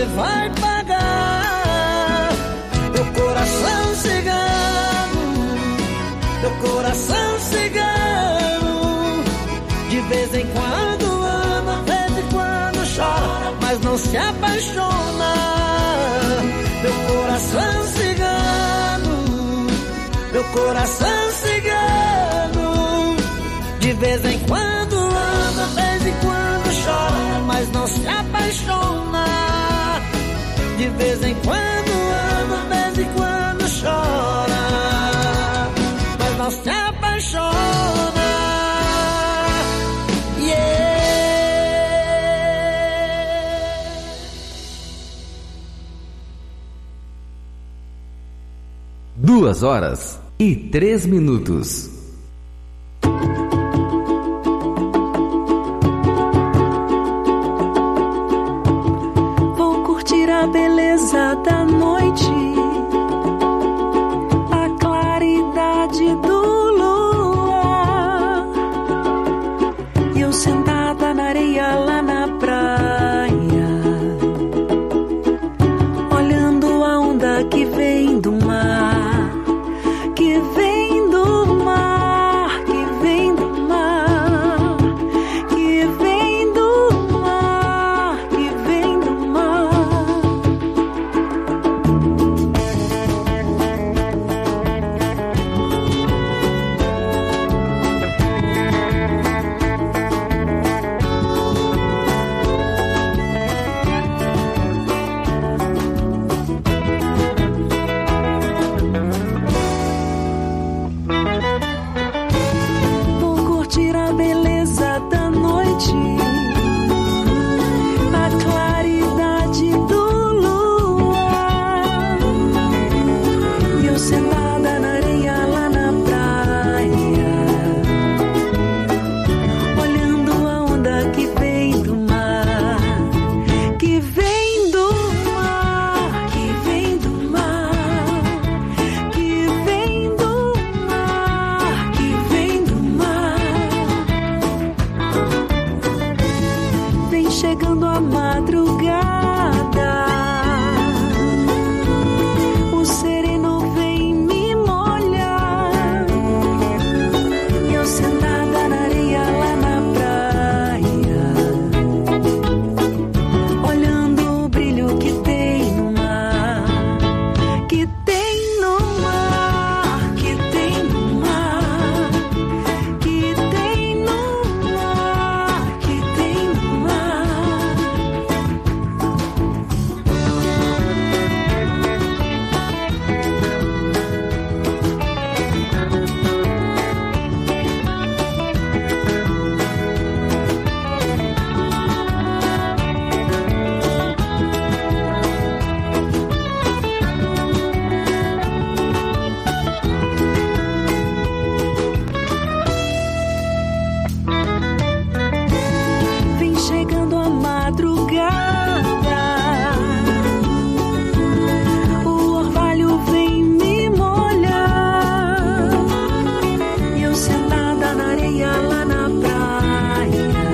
você vai pagar. Meu coração cigano, meu coração cigano. De vez em quando ama, de vez em quando chora, mas não se apaixona. Meu coração cigano, meu coração cigano. De vez em quando ama, de vez em quando chora, mas não se apaixona. De vez em quando ama, de vez em quando chora, mas não se apaixona. Yeah. 2h03. Vou curtir a beleza da noite, a claridade do luar, e eu sentada na areia lá na praia, olhando a onda que vem do mar, que vem do mar, que vem do mar, que vem do mar, que vem do mar. Vou curtir a beleza da noite, a claridade do luar, e eu sentada na areia lá na praia, olhando a onda que vem do mar, que vem do mar, que vem do mar, que vem do mar, que vem do mar. Vem chegando a madrugada, o sereno vem me molhar, e eu sentada na areia lá na praia, olhando o brilho que tem no mar, que tem no mar, que tem no mar, que tem no mar, que tem no mar. Vem chegando a madrugada, o orvalho vem me molhar, e eu sentada na areia lá na praia,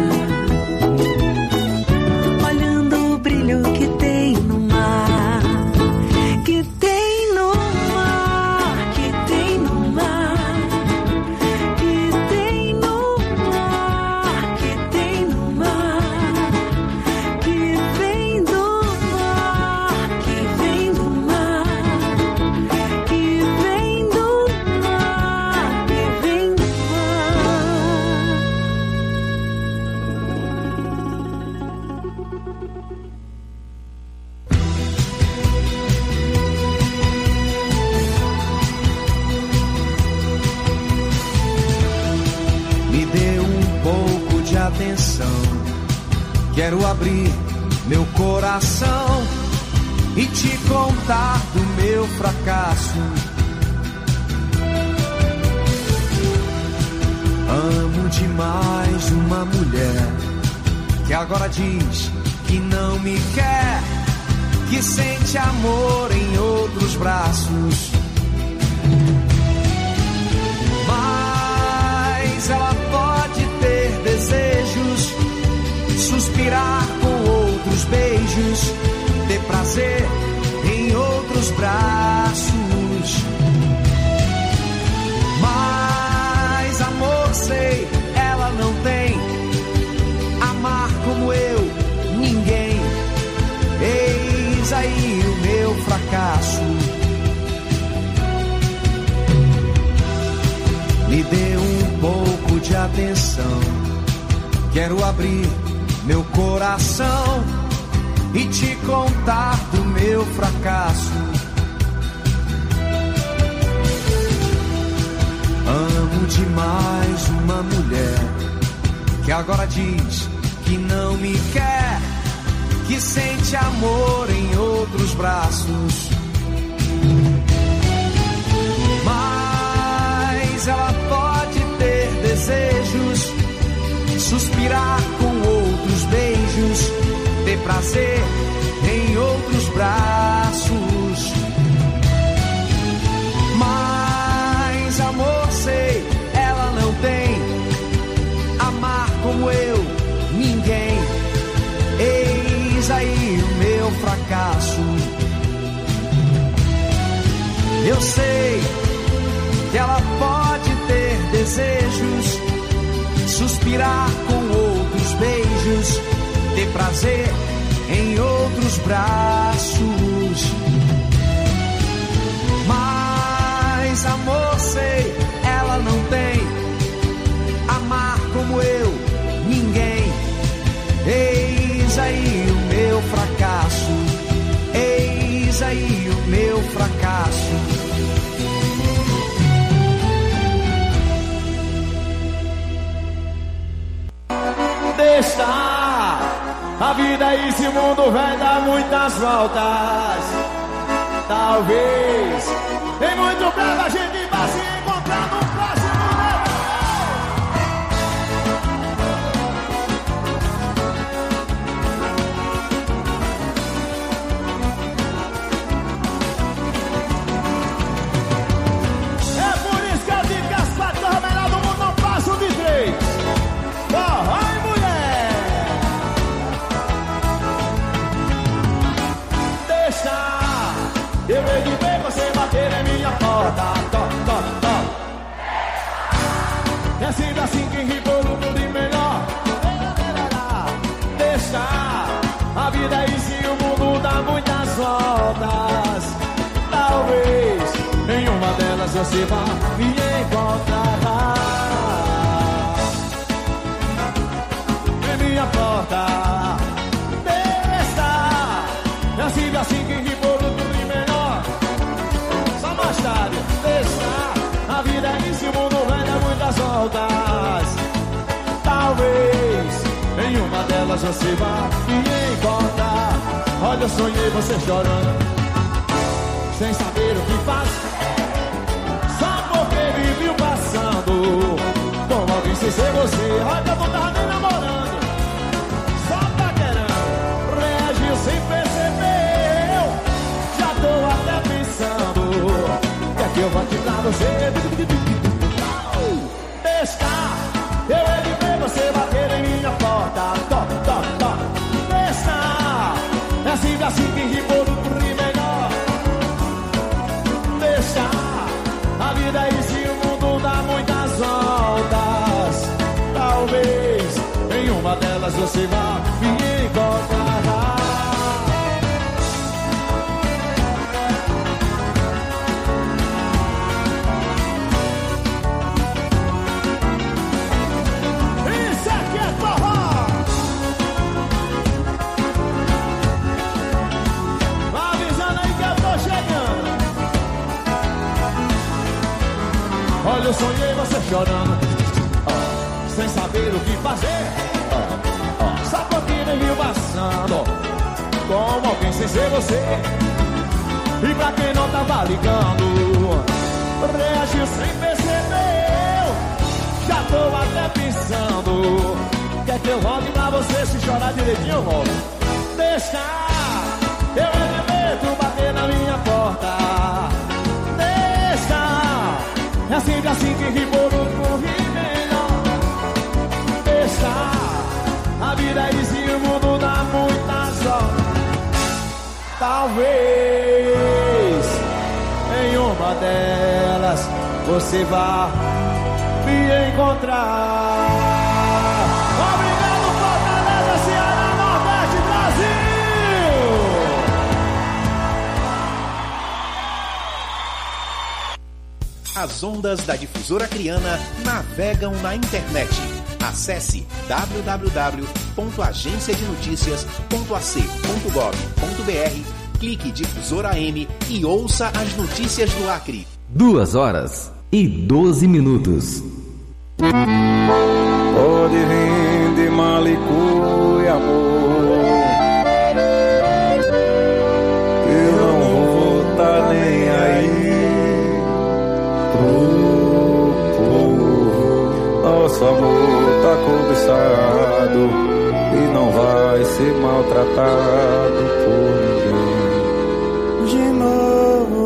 olhando o brilho que tem no mar, que tem no mar, que tem no mar, que tem no mar, que tem no mar, que vem do mar, que vem do mar, que vem do mar, que vem do mar. Me dê um pouco de atenção. Quero abrir meu coração e te contar do meu fracasso. Amo demais uma mulher que agora diz que não me quer, que sente amor em outros braços. Mas ela pode ter desejos, suspirar com outros beijos, ter ninguém. Eis aí o meu fracasso. Me dê um pouco de atenção. Quero abrir meu coração e te contar do meu fracasso. Amo demais uma mulher que agora diz que não me quer, que sente amor em outros braços. Mas ela pode ter desejos, suspirar com outros beijos, ter prazer em outros braços. Mas amor, sei, ela não tem. Amar como eu, ninguém. Eis aí o meu fracasso. Eu sei que ela pode ter desejos, suspirar com outros beijos, ter prazer em outros braços. Mas amor, sei, ela não tem. Amar como eu, ninguém. Eis aí o meu fracasso. Eis aí o meu fracasso. Deixa a vida e esse mundo vai dar muitas voltas. Talvez em muito breve a gente vai se encontrar no próximo É por isso que eu digo que as quatro melhores do mundo não passam de 3. Vai, mulher! Deixa eu hei de ver você bater em minha porta. Toc, toc, toc. É sempre assim que ri por um mundo melhor. Deixa a vida aí se o mundo dá muitas voltas. Talvez em uma delas você vá me encontrar. Minha porta, deixa, é sempre assim que ri por um tudo melhor. Só mais tarde, deixa, a vida em si, o mundo vai dar muitas voltas. Talvez em uma delas você vá me encontrar. Olha, eu sonhei você chorando, sem saber o que faz, só porque me viu passando com alguém sem ser você. Olha, eu não tava nem namorando, sem perceber, já tô até pensando que é que eu vou te dar você. Deixa, eu hei de ver você bater em minha porta. Toc, toc, toc. Deixa, é sempre assim que ri por um rir melhor. Deixa, a vida é isso e o mundo dá muitas voltas. Talvez em uma delas você vá me encontrar. Olha, eu sonhei você chorando, sem saber o que fazer, só porque me viu passando como alguém sem ser você. E pra quem não tava ligando, reagiu sem perceber. Já tô até pensando, quer que eu volte pra você? Se chorar direitinho eu volto. Deixa, eu elemento bater na minha porta. É sempre assim que ri por um rir melhor. Deixa, a vida é isso e o mundo dá muitas voltas. Talvez em uma delas você vá me encontrar. Obrigado, Fortaleza, Ceará, Nordeste, As ondas da Difusora Acreana navegam na internet. Acesse www.agenciadenoticias.ac.gov.br, clique Difusora AM e ouça as notícias do Acre. 2h12. Pode vir de Malicuia, amor, eu não vou tá nem aí pro povo. Nosso amor tá cobiçado e não vai ser maltratado por ninguém de novo.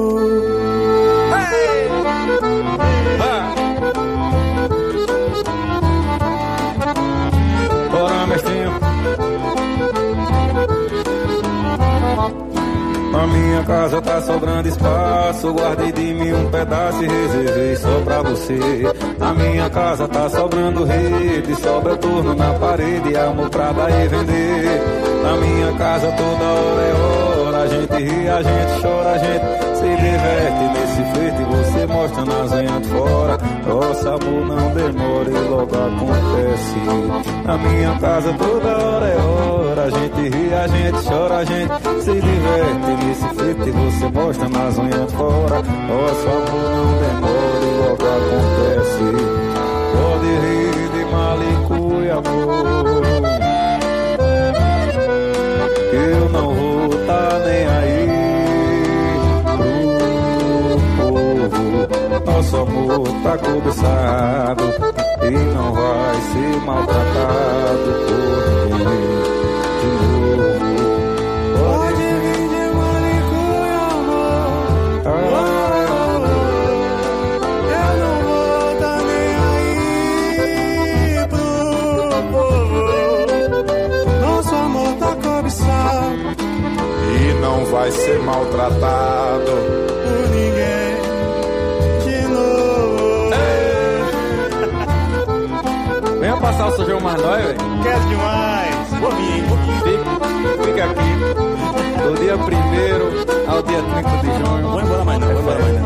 Na minha casa tá sobrando espaço, guardei de mim um pedaço e reservei só pra você. Na minha casa tá sobrando rede, sobra torno na parede, amor pra dar e vender. Na minha casa toda hora é hora, a gente ri, a gente chora, a gente se diverte nesse flerte, você mostra nas unhas de fora. Nosso amor não demora e logo acontece. Na minha casa toda hora é hora, a gente ri, a gente chora, a gente se diverte nesse flerte, você mostra nas unhas de fora. Nosso amor não demora e logo acontece. Pode rir de Malicuia, amor, eu não vou tá nem aí pro povo. Nosso amor tá cobiçado e não vai ser maltratado por ninguém de novo. Pode vir de Malicuia, amor, eu não vou tá nem aí pro povo. Nosso amor tá cobiçado e não vai ser maltratado por ninguém de novo. Venha passar o São João mais nós, velho. Quero demais. Vou vir, hein? Fica aqui. Do dia 1º ao dia 30 de junho. Vou embora mais não, vou embora mais não.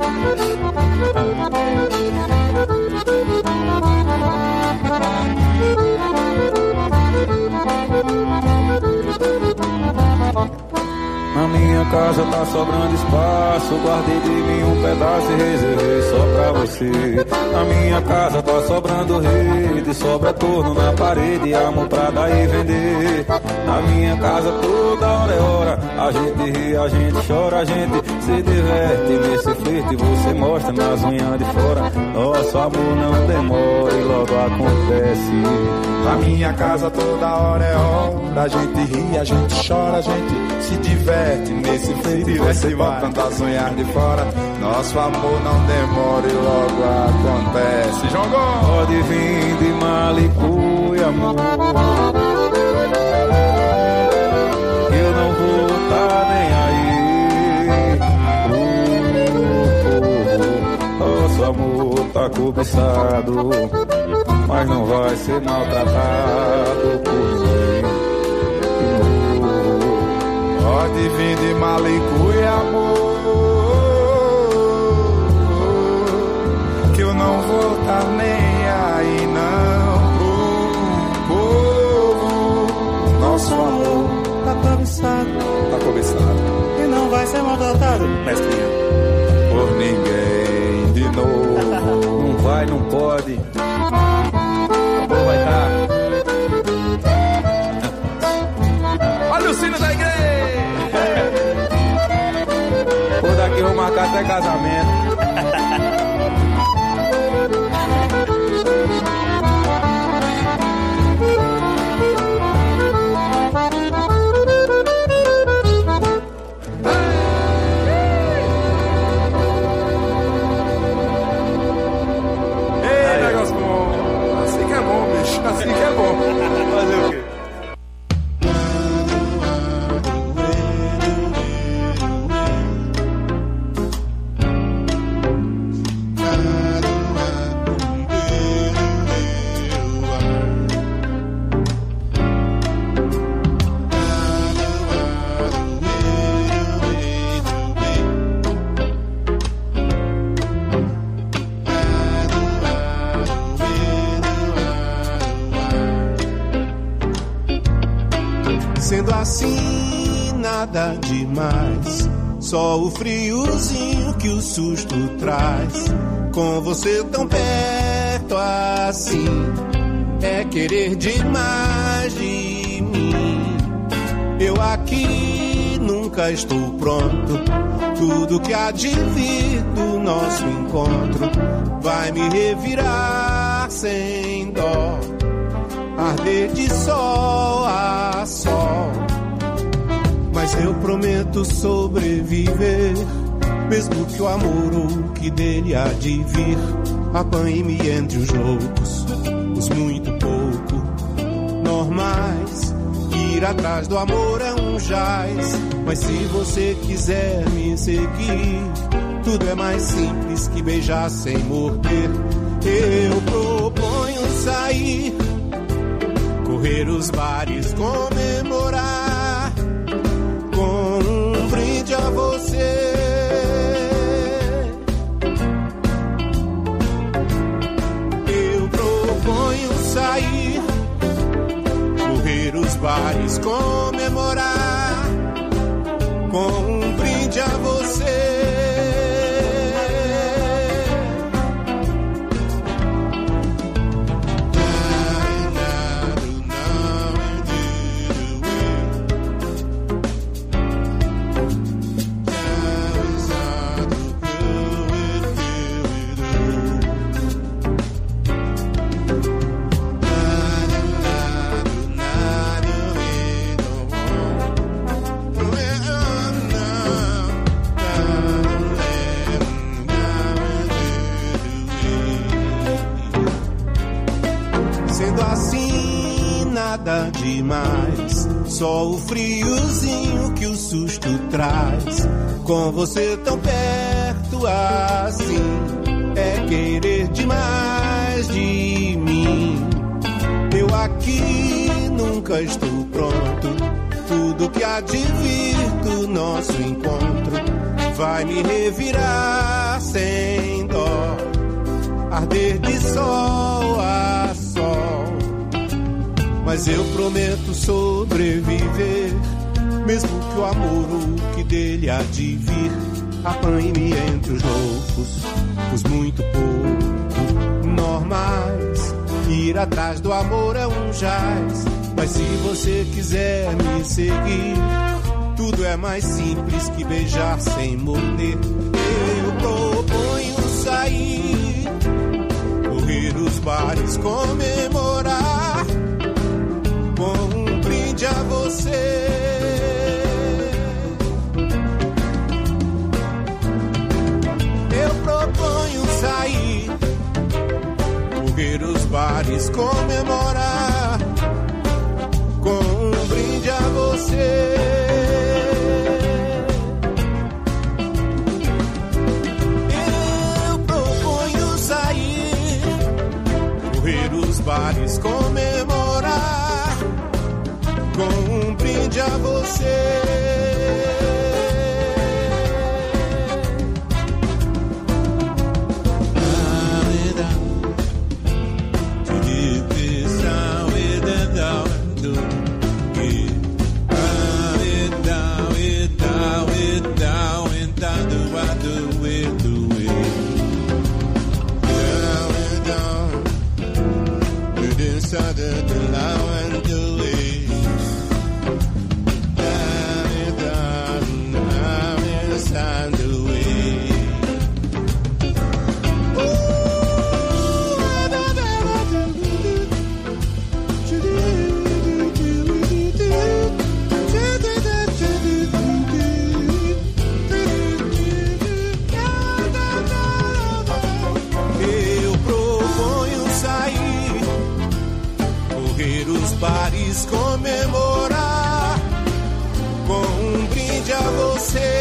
Na minha casa tá sobrando espaço, guardei de mim um pedaço e reservei só pra você. Na minha casa tá sobrando rede, sobra torno na parede, amor pra dar e vender. Na minha casa toda hora é hora, a gente ri, a gente chora, a gente se diverte nesse flerte, você mostra nas unhas de fora. Nosso amor não demora e logo acontece. Na minha casa toda hora é hora, a gente ri, a gente chora, a gente se diverte nesse flerte, você botando as unhas de fora. Nosso amor não demora e logo acontece. Jogou! Pode vir de Malicuia, amor, eu não vou tá nem aí. Nosso amor tá cobiçado, mas não vai ser maltratado por ninguém. Pode vir de Malicuia, amor, que eu não vou tá nem aí não pro povo. Nosso amor tá cobiçado, e não vai ser maltratado, Mestrinha, por ninguém de novo. Não vai, não pode. Amor vai dar. Olha o sino da igreja. Por daqui eu vou marcar até casamento. Ei, negócio bom. Assim que é bom, bicho. Assim que é bom. Fazer o quê? assim, nada demais. Só o friozinho que o susto traz. Com você tão perto assim, é querer demais de mim. Eu aqui nunca estou pronto. Tudo que há de vir do nosso encontro vai me revirar sem dó, arder de sol a sol. Mas eu prometo sobreviver, mesmo que o amor ou que dele há de vir apanhe-me entre os loucos, os muito pouco normais. Ir atrás do amor é um jaz, mas se você quiser me seguir, tudo é mais simples que beijar sem morder. Eu proponho sair, correr os bares, comemorar com um brinde a você. Eu proponho sair, correr os bares, comemorar com um brinde a você. Nada demais, só o friozinho que o susto traz. Com você tão perto assim, é querer demais de mim. Eu aqui nunca estou pronto. Tudo que há de vir do nosso encontro vai me revirar sem dó, arder de sol a sol. Mas eu prometo sobreviver, mesmo que o amor ou que dele há de vir apanhe-me entre os loucos, os muito pouco normais. Ir atrás do amor é um jaz, mas se você quiser me seguir, tudo é mais simples que beijar sem morder. Eu proponho sair, correr os bares, comemorar com um brinde a você. Eu proponho sair, correr os bares, comemorar com um brinde a você. Eu proponho sair, correr os bares, comemorar com um brinde a você. Bares, comemorar com um brinde a você.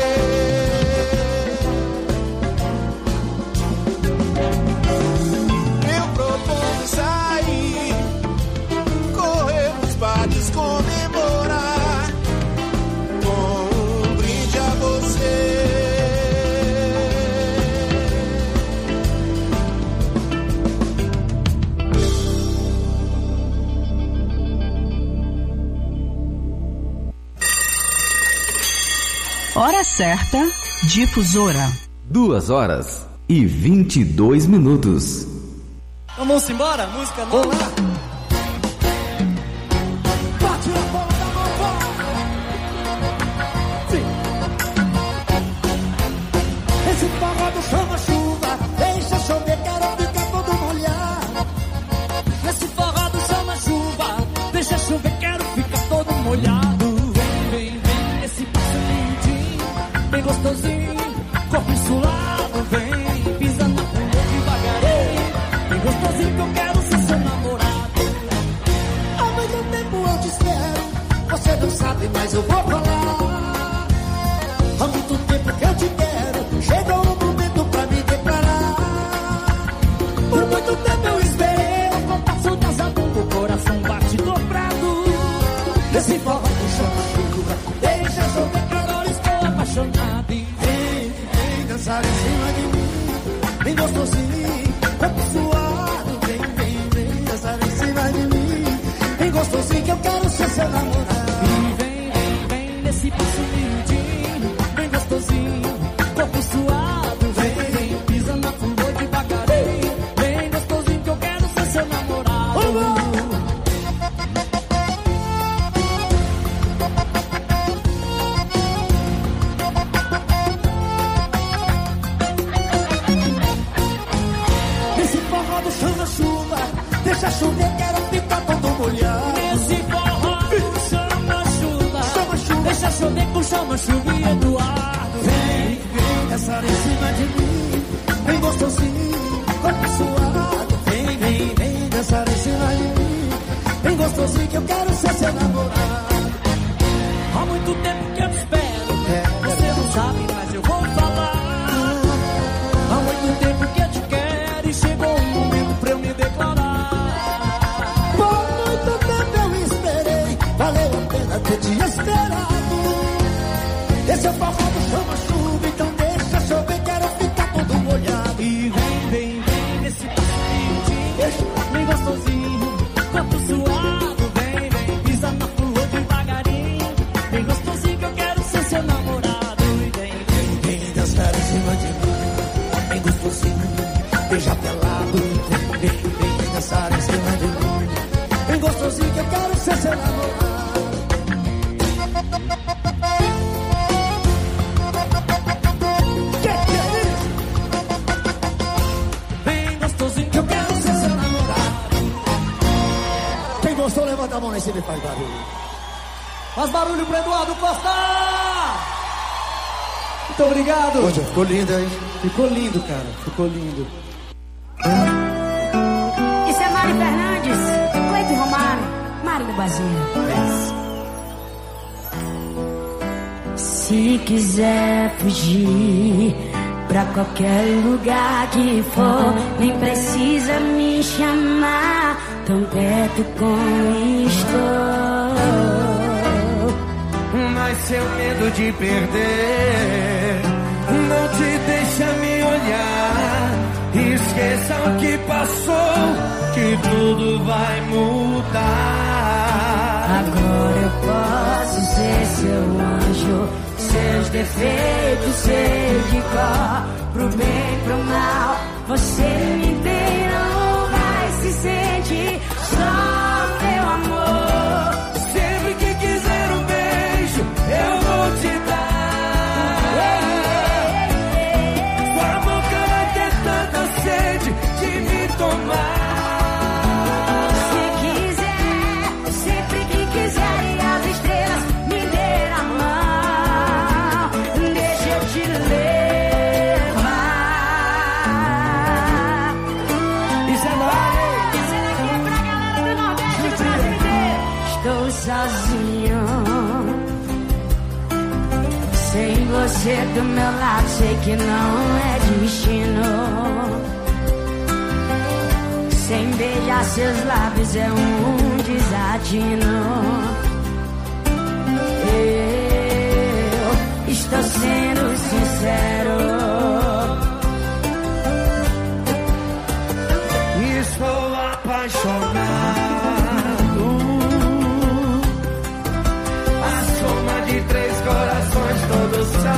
Eu proponho sair, correr os bares, comemorar com um brinde a você. Hora certa, Difusora. 2h22. Vamos embora, música nova. Vamos lá. Bate a bola da mão. Sim. Esse pagode chama chuva, deixa chover, quero ficar todo molhado. Esse pagode chama chuva, deixa chover, quero ficar todo molhado. Vem, vem, esse passo lindinho, bem gostosinho, corpo suado, vem, pisa na rua devagarinho, bem gostosinho que eu quero ser seu namorado. Há muito tempo eu te espero, você não sabe, mas eu vou falar. Há muito tempo que eu te quero, chegou o momento pra me declarar. Por muito tempo eu esperei, o compasso das abundo, o coração bate dobrado. Esse forró que chama chuva, deixa chover, que agora estou apaixonado. E vem dançar em cima de mim, bem gostosinho, corpo suado. Vem dançar em cima de mim, bem gostosinho, que eu quero ser seu namorado. E vem nesse passo lindinho, bem gostosinho, corpo suado. Vem, pisa na flor devagarinho, bem gostosinho, que eu quero ser seu namorado. Esse forró do chama chuva, deixa chover, quero ficar todo molhado. Esse forró do chama chuva, deixa chover com chama chuva e Eduardo. Vem dançar em cima de mim, bem gostosinho, corpo suado. Vem dançar em cima de mim, bem gostosinho, que eu quero ser seu namorado. Há muito tempo que eu te espero, você não sabe, mas eu vou falar. Há muito tempo que eu te quero e chegou o momento pra eu me declarar. Por muito tempo eu esperei, valeu a pena ter te esperado. Esse é o forró do chama chuva, então deixa chover, quero ficar todo molhado. E vem nesse passinho, bem gostosinho, corpo suado. Vem, pisa na flor devagarinho, bem gostosinho, que eu quero ser seu namorado. E vem dançar em cima de mim, bem gostosinho, beija pelado. Vem dançar em cima de mim, bem gostosinho, que eu quero ser seu namorado. Que é isso? Bem gostosinho, que eu quero ser seu namorado. Quem gostou, levanta a mão lá em cima e faz barulho. Faz barulho pro Eduardo Costa! Muito obrigado. Poxa, ficou lindo, hein? Ficou lindo, cara. Ficou lindo. Isso é Mari Fernandes, Cleito Romário, Mari do Bazinho. Se quiser fugir pra qualquer lugar que for, nem precisa me chamar, tão perto como estou. Mas seu medo de perder não te deixa me olhar. Esqueça o que passou, que tudo vai mudar. Agora eu posso ser seu anjo, seus defeitos sei de cor. Pro bem, pro mal, você me tem, não vai se sentir só, meu amor. Sempre que quiser um beijo, eu vou te dar. Sua boca vai ter tanta sede de me tomar. Se quiser, sempre que quiser, e as estrelas me dê a mão, deixa eu te levar. Isso é nóis. Isso daqui é pra galera do Nordeste, Brasil inteiro. Estou sozinho, sem você do meu lado, sei que não é destino. Sem beijar seus lábios é um desatino. Eu estou sendo sincero, estou apaixonado. A soma de três corações todos sabem.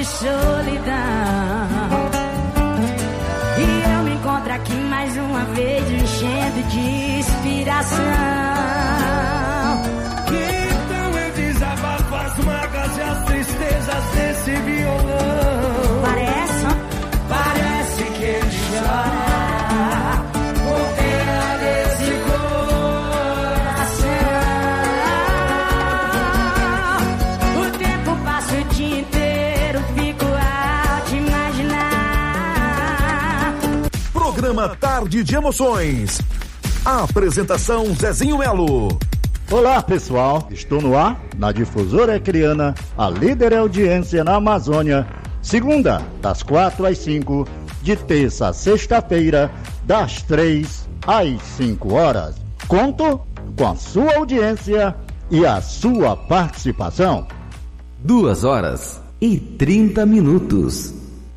de solidão. E eu me encontro aqui mais uma vez, me enchendo de inspiração. Então eu desabafo as mágoas e as tristezas desse violão. Parece que ele chora por pena desse coração. O tempo passa o dia inteiro, fico a te imaginar. Programa Tarde de Emoções. Apresentação Zezinho Melo. Olá pessoal, estou no ar, na Difusora Ecriana, a líder de audiência na Amazônia, segunda, das 4 às 5, de terça a sexta-feira, das 3 às 5 horas. Conto com a sua audiência e a sua participação. 2h30.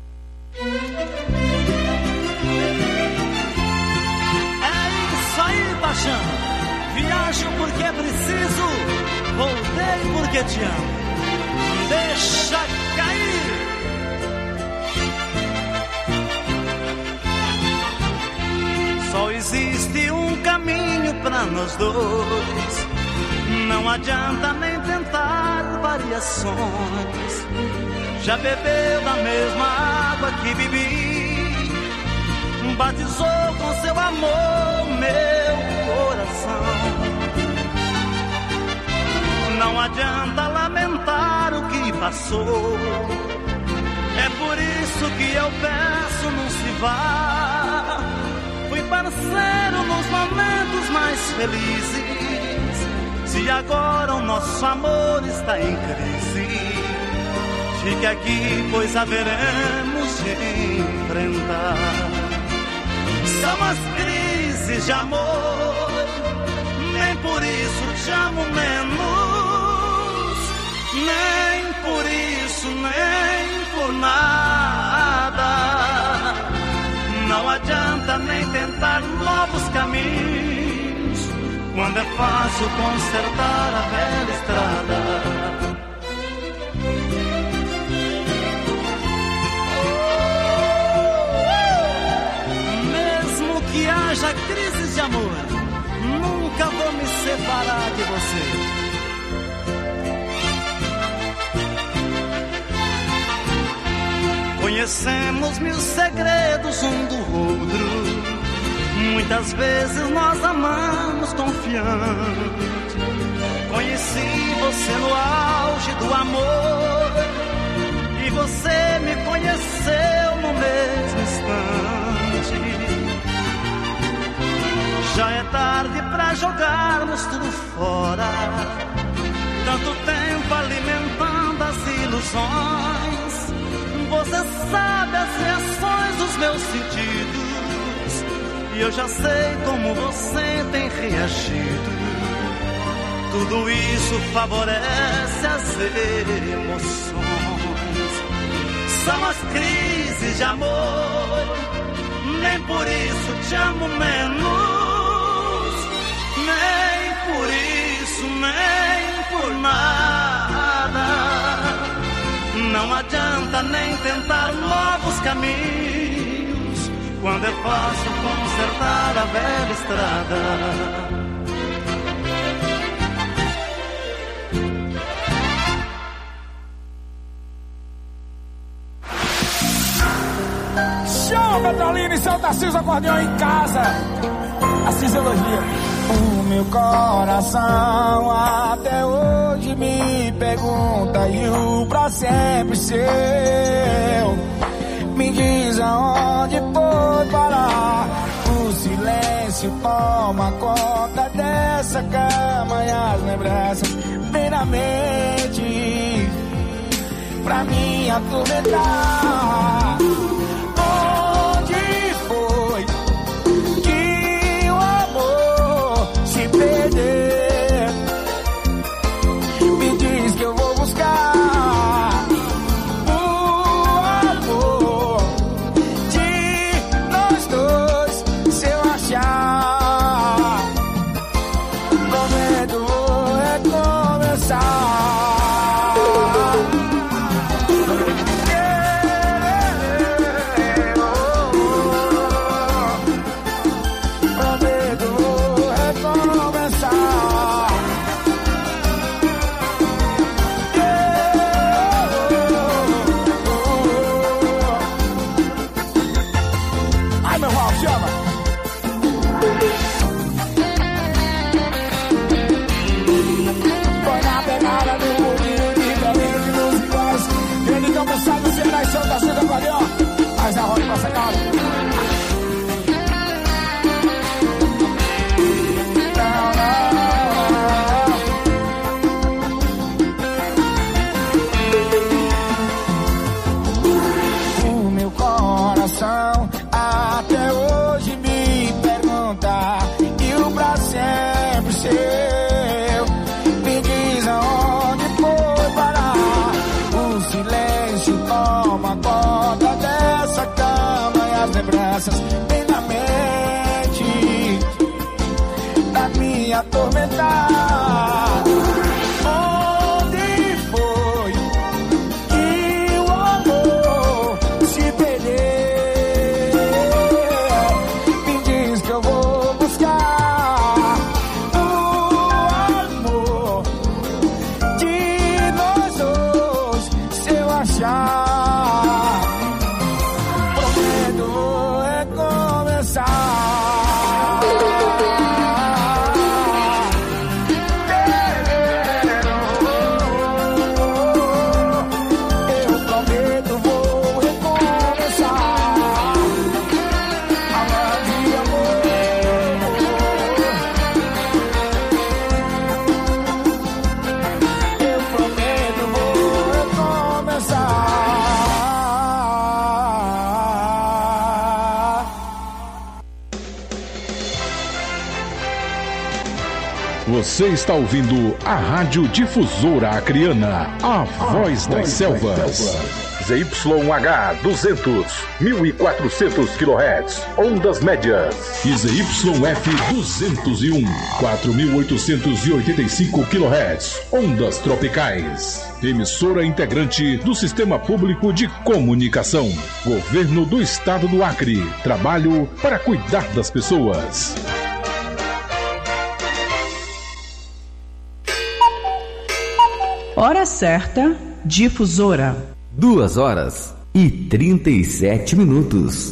Viajo porque é preciso, voltei porque te amo. Deixa cair. Só existe um caminho pra nós dois. Não adianta nem tentar variações. Já bebeu da mesma água que bebi, batizou com seu amor meu coração. Não adianta lamentar o que passou. É por isso que eu peço, não se vá. Fui parceiro nos momentos mais felizes. Se agora o nosso amor está em crise, fique aqui, pois haveremos de enfrentar. São as crises de amor, nem por isso te amo menos, nem por isso, nem por nada. Não adianta nem tentar novos caminhos, quando é fácil consertar a velha estrada. Que haja crises de amor, nunca vou me separar de você. Conhecemos mil segredos um do outro. Muitas vezes nós amamos confiante. Conheci você no auge do amor, e você me conheceu no mesmo instante. Já é tarde pra jogarmos tudo fora. Tanto tempo alimentando as ilusões. Você sabe as reações dos meus sentidos, e eu já sei como você tem reagido. Tudo isso favorece as emoções. São as crises de amor, nem por isso te amo menos. Nem por isso, nem por nada. Não adianta nem tentar novos caminhos, quando é fácil consertar a velha estrada. Chama Petrolina e seu Tarcísio acordeão em casa. Assis elogia. O meu coração até hoje me pergunta, e o pra sempre seu me diz aonde foi parar. O silêncio toma conta dessa cama e as lembranças vem na mente pra me atormentar. Onde foi que o amor se perder? Me diz que eu vou buscar o amor de nós dois. Se eu achar, prometo vou recomeçar. Vai, meu Ralf, chama. Foi na pegada do mundinho diferente dos iguais. Ele não sabe ser na Santa Suda Guardião. Mas a roda passa calma. Até hoje me pergunta, e o pra sempre seu, me diz aonde foi parar. O silêncio toma conta dessa cama e as lembranças vêm na mente da minha atormentar. Onde foi que o amor se perdeu? Você está ouvindo a Rádio Difusora Acreana, a voz das selvas. ZYH 200, 1400 kHz, ondas médias. E ZYF 201, 4885 kHz, ondas tropicais. Emissora integrante do Sistema Público de Comunicação. Governo do Estado do Acre. Trabalho para cuidar das pessoas. Hora certa, Difusora. 2h37.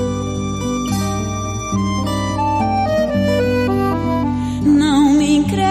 Não me increve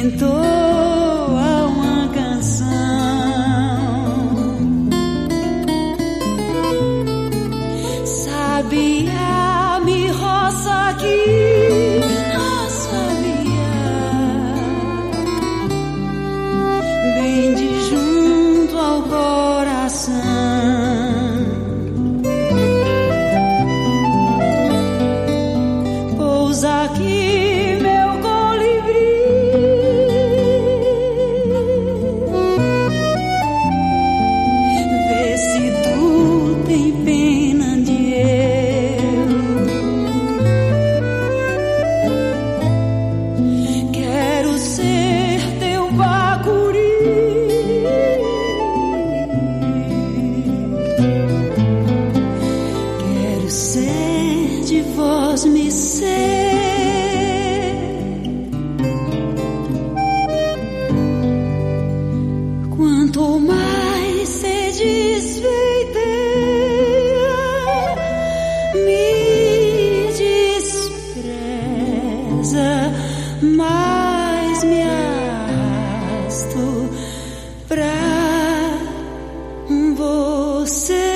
entoa uma canção. Sabia, me roça aqui, sabia, bem de junto ao coração. Pousa aqui, meu colibri, vê se tu tem pena de eu. Quero ser teu bacuri, quero ser de vós me ser. Quanto mais se desfeiteia, me despreza, mais me arrasto pra você.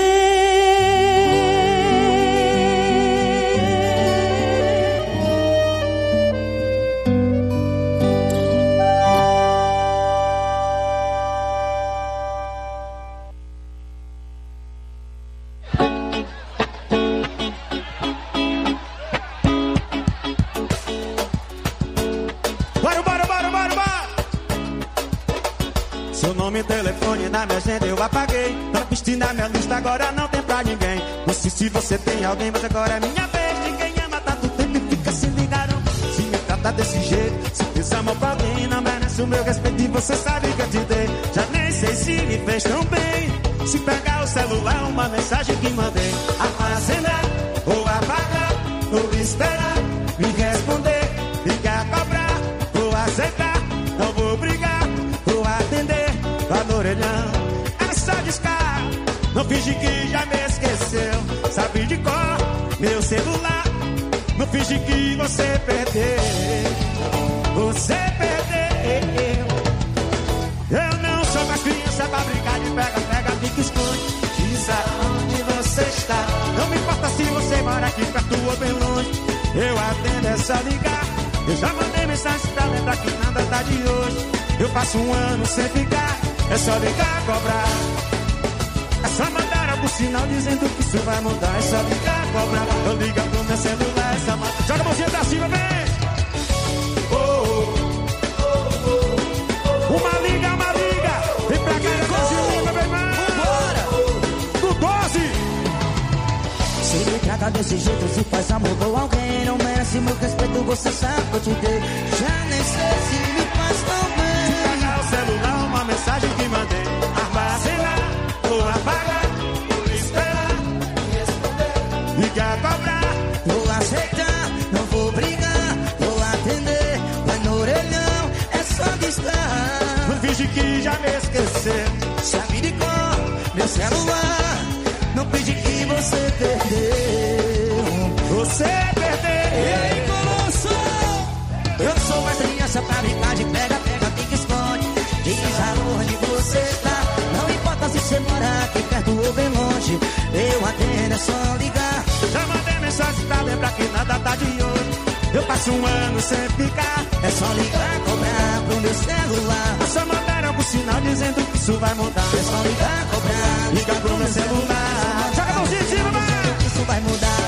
Seu nome e telefone na minha agenda eu apaguei. Na pista na minha lista agora não tem pra ninguém. Não sei se você tem alguém, mas agora é minha vez. Ninguém ama tanto tempo e fica se ligaram. Se me trata desse jeito, se fez amor pra alguém, não merece o meu respeito e você sabe que eu te dei. Já nem sei se me fez tão bem. Se pegar o celular, uma mensagem que mandei, armazenar ou apagar, ou esperar, me responder, ligar, cobrar, ou aceitar, não vou brigar, ou atender, lá no orelhão, é só discar, não finge que já me esqueceu, sabe de cor, meu celular, não finge que você perdeu, você perdeu. Eu não sou mais criança pra brincar de pega-pega, fica esconde, diz aonde você está. Não me importa se você mora aqui perto ou bem longe, eu atendo, é só ligar. Eu já mandei mensagem pra lembrar que nada tá de hoje. Eu passo um ano sem ficar, é só ligar, cobrar. É só mandar algum sinal dizendo que isso vai mudar. É só ligar, cobrar. Eu ligo pro meu celular, é só mandar. Joga a mãozinha pra cima, vem! Uma liga, vem pra cá, Brasil, meu irmão. Do 12. Se me trata desse jeito, se faz amor com alguém, não merece meu respeito, você sabe que eu te dei. Já nem sei se me faz tão bem. Se pegar o celular, uma mensagem que mandei, armazenar ou apagar, ou esperar, responder, ligar, cobrar, vou aceitar, não vou brigar, vou atender, vai no orelhão, é só discar. Não finge que já me esqueceu, sabe de cor, meu celular, não finge que você perdeu, você perdeu. E aí, Colosso? Eu não sou mais criança pra brincar de pega-pega, fica esconde, diz aonde você está. Não importa se você mora aqui perto ou bem longe, eu atendo, é só ligar. Já mandei mensagem pra lembrar que nada tá de hoje. Eu passo um ano sem ficar, é só ligar, cobrar pro meu celular. É só mandar algum sinal dizendo que isso vai mudar. É só ligar, cobrar, ligar pro meu celular. Joga a mãozinha em cima, vai! Que isso vai mudar.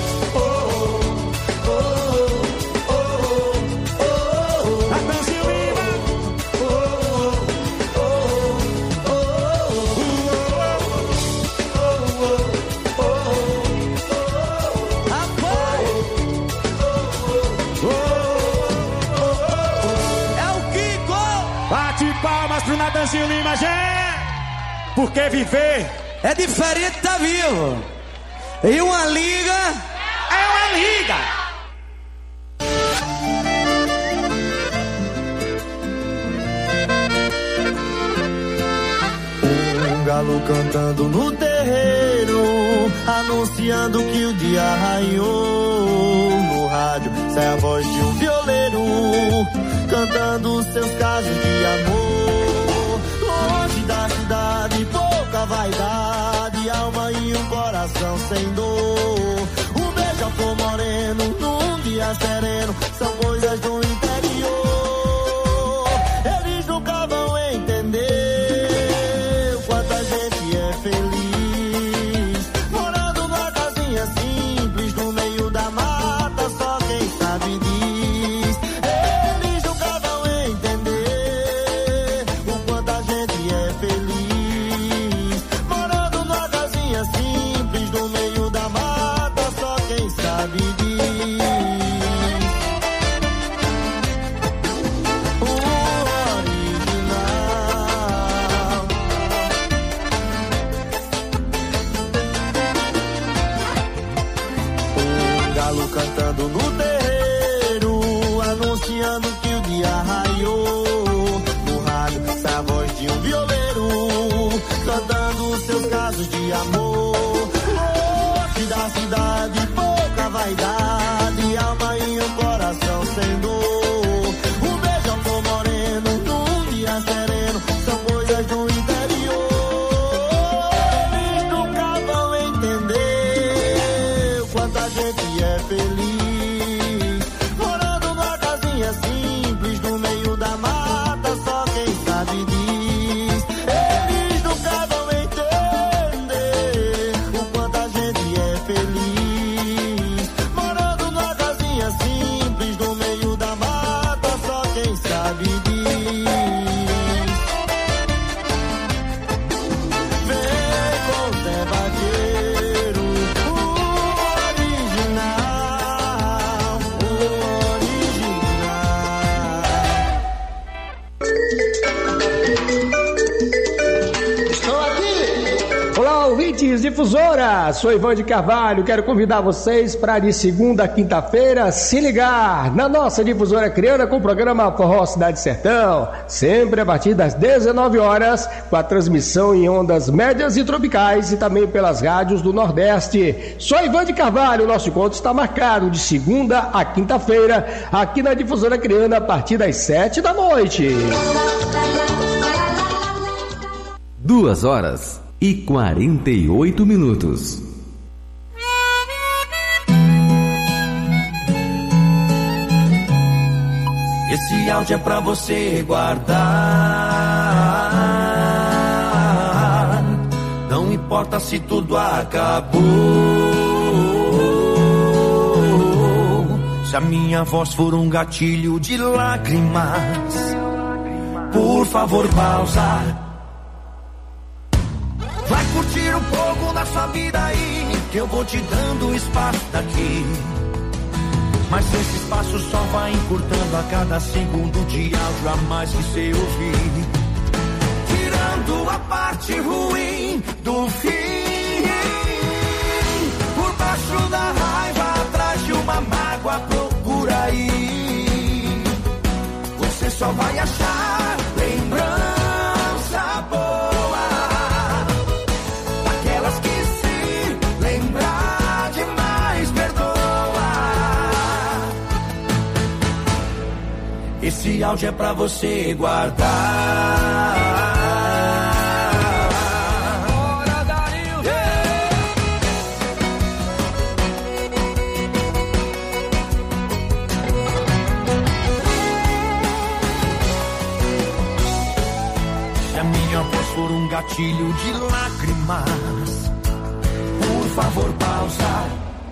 Pro Natanzinho Lima, gente, porque viver é diferente, tá vivo. E uma liga é uma liga. Um galo cantando no terreiro, anunciando que o dia raiou. No rádio sai a voz de um violeiro, cantando seus casos de amor. Longe da cidade, pouca vaidade, alma e um coração sem dor. Um beija-flor moreno num dia sereno, são coisas do interior. Eles nunca vão entender o quanto a gente é feliz, morando numa casinha simples no meio da mata, só quem sabe diz. Eles nunca vão entender o quanto a gente é feliz, morando numa casinha simples no meio da mata, só quem sabe diz. Cantando no terreiro, anunciando que o dia raiou. No rádio, essa voz de um violeiro, cantando seus casos de amor. Longe da cidade, pouca vaidade, alma e um coração sem dor. Um beija-flor moreno num dia sereno, são coisas do interior. Eles nunca vão entender o quanto a gente é feliz, morando numa casinha simples no meio da mata, só quem sabe diz. Eles nunca vão entender o quanto a gente é feliz, morando numa casinha simples no meio da mata, só quem sabe diz. Vem com o Zé Vaqueiro, o original, o original. Estou aqui! Olá, ouvintes Difusora, sou Ivan de Carvalho, quero convidar vocês para de segunda a quinta-feira se ligar na nossa Difusora Criana com o programa Forró Cidade Sertão, sempre a partir das 19 horas, com a transmissão em ondas médias e tropicais e também pelas rádios do Nordeste. Sou Ivan de Carvalho, nosso encontro está marcado de segunda a quinta-feira aqui na Difusora Criana a partir das 7 da noite. 2h48. Esse áudio é pra você guardar. Não importa se tudo acabou, se a minha voz for um gatilho de lágrimas, por favor pausa. Vai curtir um pouco da sua vida aí, que eu vou te dando espaço daqui. Mas esse espaço só vai encurtando a cada segundo de áudio a mais que cê ouvir, tirando a parte ruim do fim. Por baixo da raiva, atrás de uma mágoa, procura aí. Você só vai achar lembrança boa. Esse áudio é pra você guardar. Bora, Darinho! Se a minha voz for um gatilho de lágrimas, por favor pausa.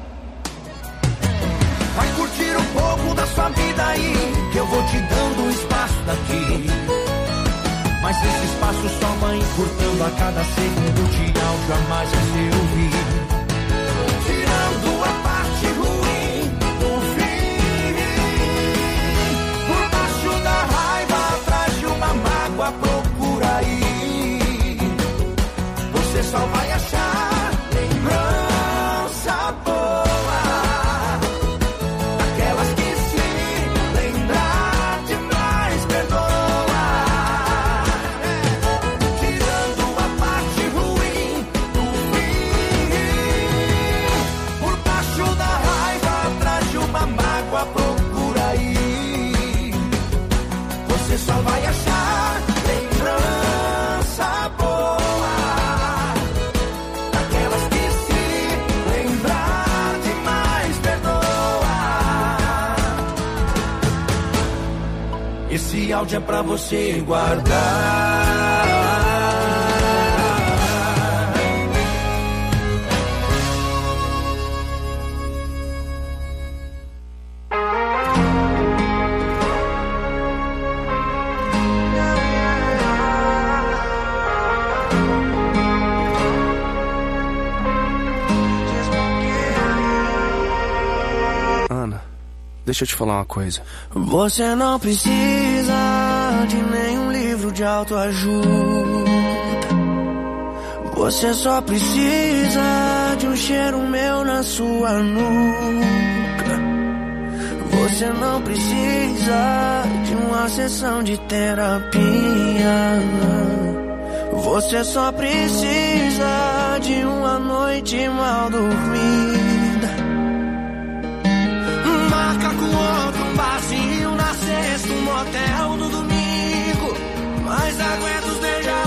Vai curtir um pouco da sua vida aí, que eu vou te dando espaço daqui. Mas esse espaço só vai encurtando a cada segundo de áudio a mais que você ouvir, tirando a parte ruim do fim. Por baixo da raiva, atrás de uma mágoa, procura aí. Você só vai achar lembrança boa. áudio é pra você guardar. Deixa eu te falar uma coisa. Você não precisa de nenhum livro de autoajuda. Você só precisa de um cheiro meu na sua nuca. Você não precisa de uma sessão de terapia. Você só precisa de uma noite mal dormida. Marca com outro um barzinho na sexta, um motel no domingo. Mas aguenta os déjà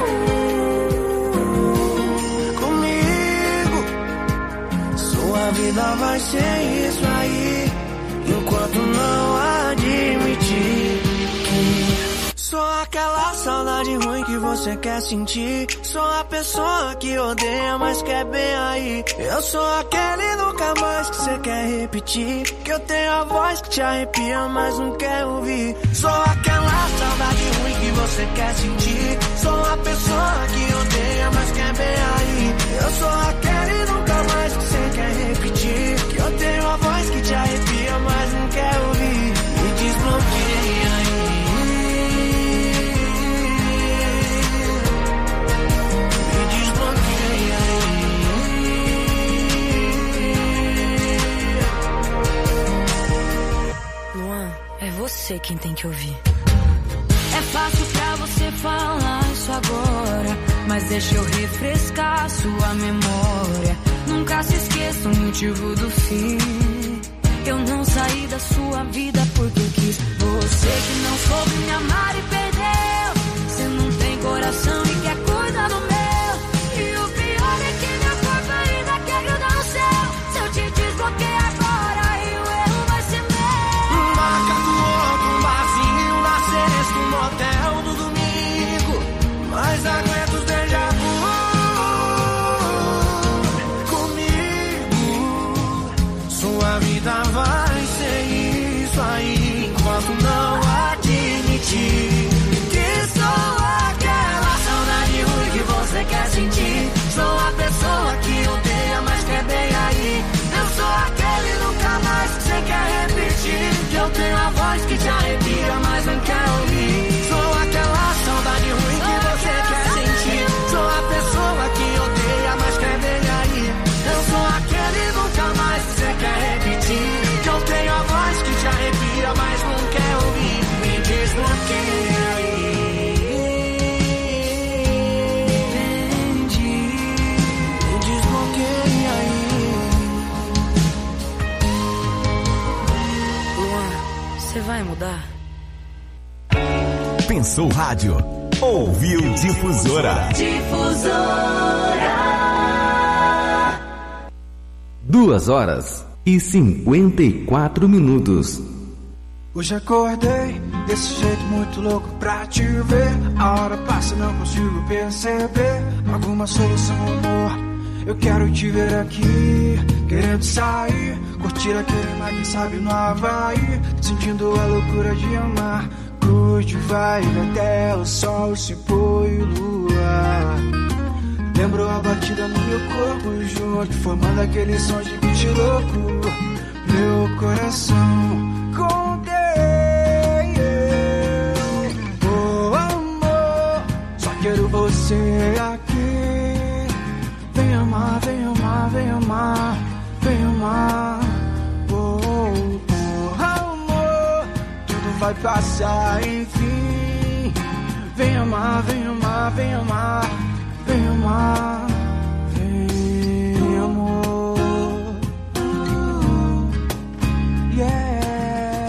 vu comigo. Sua vida vai ser isso aí, enquanto não admitir que sou aquela saudade ruim que você quer sentir. Sou a pessoa que odeia, mas quer bem aí. Eu sou aquele nunca mais que você quer repetir. Que eu tenho a voz que te arrepia, mas não quer ouvir. Sou aquela saudade ruim que você quer sentir. Sou a pessoa que odeia, mas quer bem aí. Eu sou aquele nunca mais que você quer repetir. Que eu tenho a voz que te arrepia, mas não quer ouvir. Me desbloqueia aí. Você quem tem que ouvir. É fácil pra você falar isso agora, mas deixa eu refrescar sua memória. Nunca se esqueça o motivo do fim. Eu não saí da sua vida porque eu quis. Você que não soube me amar e perdeu. Você não tem coração e quer cuidar do meu. E o pior é que meu corpo ainda quer grudar no céu. Se eu te desbloquear agora, aí o erro vai ser meu. Marca com outro um barzinho na sexta, um motel no domingo. Mas aguenta os déjà vu comigo. Sua vida vai ser isso aí, enquanto não admitir que sou aquela saudade ruim que você quer sentir. Sou a pessoa que odeia, mas quer bem aí. Eu sou aquele nunca mais que você quer repetir. Que eu tenho a voz que te arrepia, mas não quer ouvir. Sou aquela saudade ruim que você quer sentir. Sou a pessoa que odeia, mas quer bem aí. Eu sou aquele nunca mais que você quer repetir. Que eu tenho a voz que te arrepia, mas não quer ouvir. Me desbloqueia aí. Entendi. Me desbloqueia aí. Você vai mudar? Pensou rádio, ouviu Difusora. Difusora. 2h54. Hoje acordei desse jeito muito louco pra te ver. A hora passa e não consigo perceber alguma solução, amor. Eu quero te ver aqui, querendo sair, curtir aquele mar, quem sabe no Havaí, sentindo a loucura de amar. Curte, vai até o sol se pôr e lua. Lembrou a batida no meu corpo junto, formando aquele som de beat louco. Meu coração contei. Oh amor, só quero você aqui. Vem amar, vem amar, vem amar, vem amar. Oh, oh, amor, tudo vai passar, enfim. Vem amar, vem amar, vem amar, vem amar, vem amor. Yeah.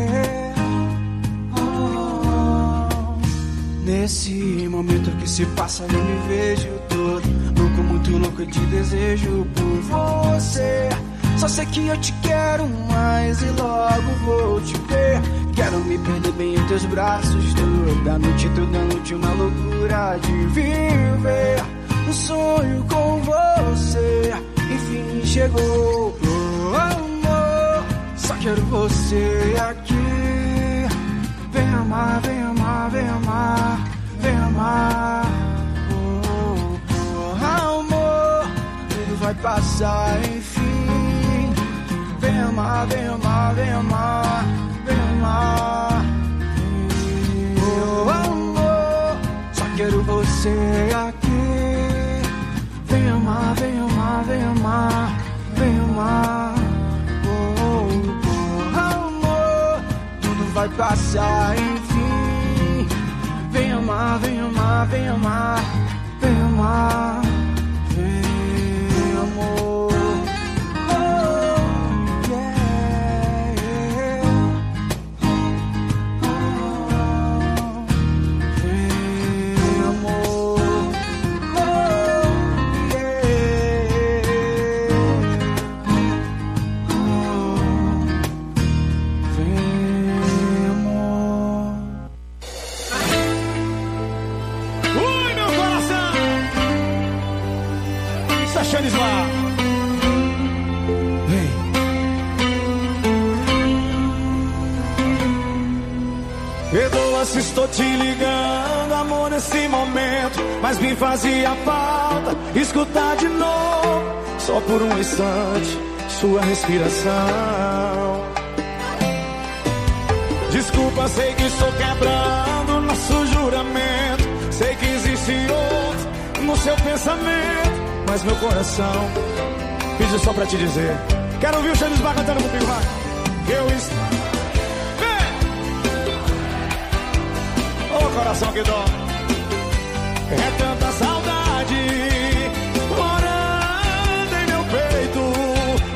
Oh. Nesse momento que se passa eu me vejo todo louco, muito louco de desejo por você. Só sei que eu te quero mais e logo vou te ver. Quero me perder bem em teus braços, toda noite uma loucura de viver um sonho com você. Enfim chegou, oh amor, só quero você aqui. Vem amar, vem amar, vem amar, vem amar. Oh, oh, amor, tudo vai passar, enfim. Vem amar, vem amar, vem amar, vem amar. Oh, amor, só quero você aqui. Vem amar, vem amar, vem amar, vem amar. Vai passar, enfim. Vem amar, vem amar, vem amar, vem amar, vem amor. Oh, yeah, yeah. Oh, vem amor. Oh, yeah. Oh, vem. Deixa eles lá. Vem. Perdoa se estou te ligando, amor, nesse momento, mas me fazia falta escutar de novo, só por um instante, sua respiração. Desculpa, sei que estou quebrando nosso juramento, sei que existe outro no seu pensamento, mas meu coração pediu só pra te dizer. Quero ouvir o Xande Bar cantando comigo, vai. Eu estou... Ô, coração que dó. É tanta saudade morando em meu peito.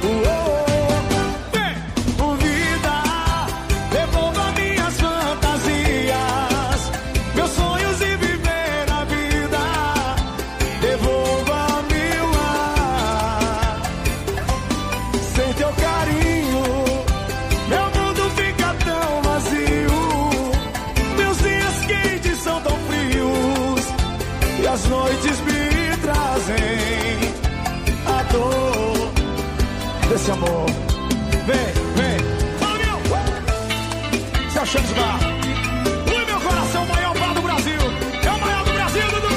Vida, devolva minhas fantasias, meus sonhos e viver a vida. Devolva-me o ar. Sem teu carinho, meu mundo fica tão vazio. Meus dias quentes são tão frios e as noites me trazem a dor desse amor. Vem, vem. Se achando de bar. Ui, meu coração, o maior bar do Brasil. É o maior do Brasil, Dudu.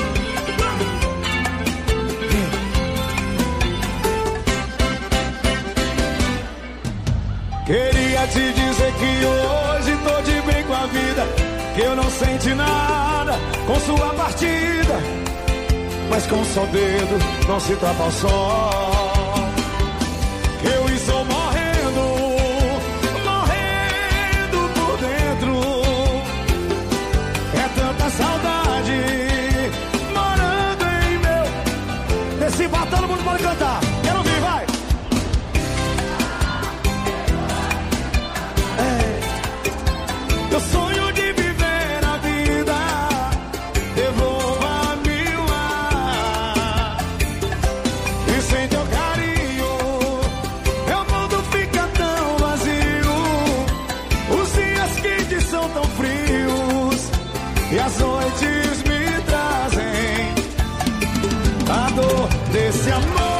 Queria te dizer que hoje tô de bem com a vida, que eu não senti nada com sua partida, mas com só dedo não se tapa o sol. Eu estou morrendo, morrendo por dentro. É tanta saudade morando em meu... Esse bar todo mundo pode cantar. Quero ouvir, vai. Eu sonho de viver a vida, devolva-me o ar. E sem teu carinho, meu mundo fica tão vazio. Os dias quentes são tão frios e as noites me trazem a dor desse amor.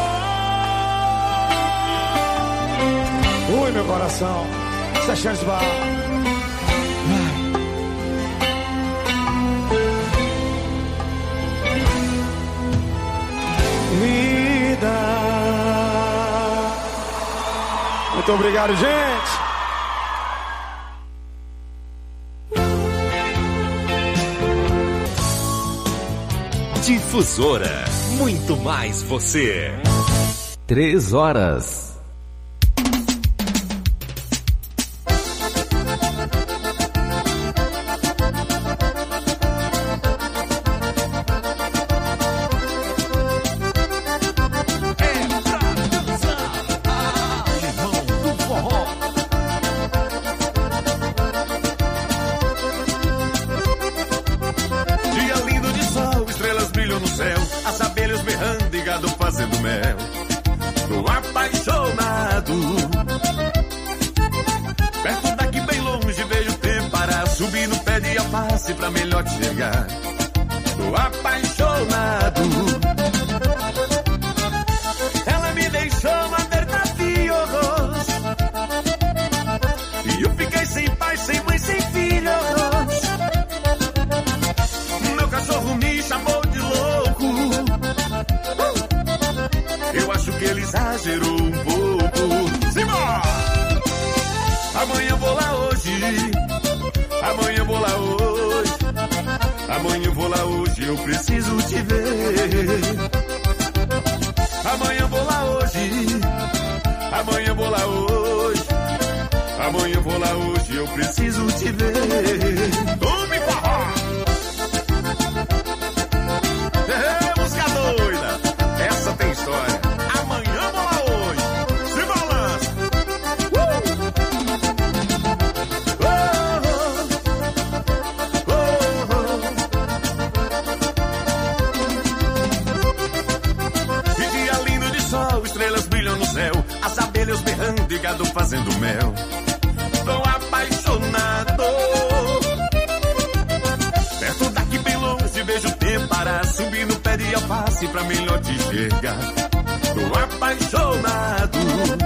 Ui, meu coração, se achando de bar. Vida. Muito obrigado, gente. Difusora, muito mais você. 3 horas. As abelhas berrando e gado fazendo mel. No apaixonamento face pra melhor te enxergar. Tô apaixonado. Ela me deixou na verdaderos. E eu fiquei sem pai, sem mãe, sem filhos. Meu cachorro me chamou de louco. Eu acho que ele exagerou um pouco. Simbora! Amanhã vou lá hoje. Amanhã vou lá hoje. Amanhã vou lá hoje. Eu preciso te ver. Amanhã vou lá hoje. Amanhã vou lá hoje. Amanhã vou lá hoje. Eu preciso te ver. Tome forró! Música doida. Essa tem história. Amanhã vou lá hoje. Se balança. Que dia lindo de sol, estrelas brilham no céu, as abelhas berrando e gado fazendo mel. Tô apaixonado. Perto daqui bem longe vejo o tempo parar, subir no pé de alface pra melhor te enxergar. Tô apaixonado.